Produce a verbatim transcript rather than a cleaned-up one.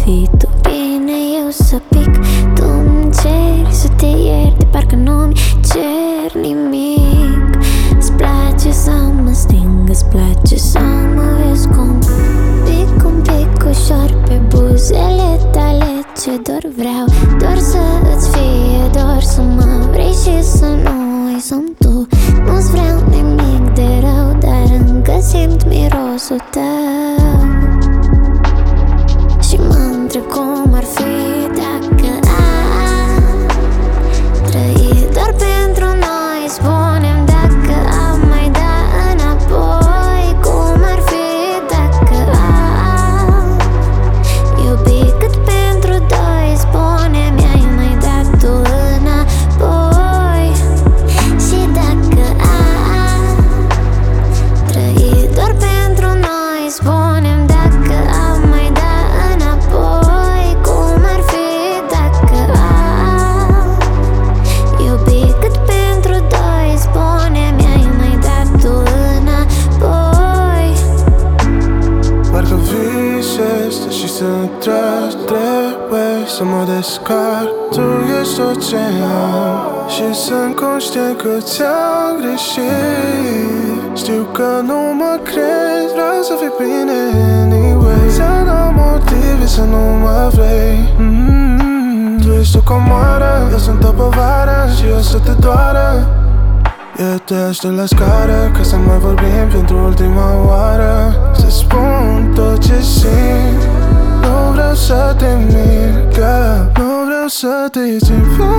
fii tu bine, eu să pic. Tu-mi ceri să te ierte, parcă nu-mi cer nimic. Îți place să mă sting, îți place să mă vezi cum pic un pic ușor pe buzele tale. Ce doar vreau, doar să îți fie dor, să mă vrei și să nu ai somn tu. Nu-ți vreau nimic de rău, dar încă simt mirosul tău. Și mă întreb cum ar fi dacă am trăit doar pentru noi. Spune-mi dacă am mai da înapoi. Cum ar fi dacă am iubit cât pentru doi. Spune-mi, ai mai dat tu înapoi. Și dacă am trăit doar pentru noi. Spune-mi dacă am mai da înapoi. Cum ar fi dacă am iubit cât pentru doi. Spune-mi, ai mai dat tu înapoi. Parcă visezi și sunt tragi, trebuie să mă descarc. Tu ești tot ce am și sunt conștient că ți-am greșit. Știu că nu mă crezi, vreau să fii bine anyway. Ți-am dat motive să nu mă vrei. mm-hmm. Tu ești o comoară, eu sunt o povară și o să te doară. Eu te aștept la scară ca să mai vorbim pentru ultima oară. Să spun tot ce simt, nu vreau să te mir, că nu vreau să te țin.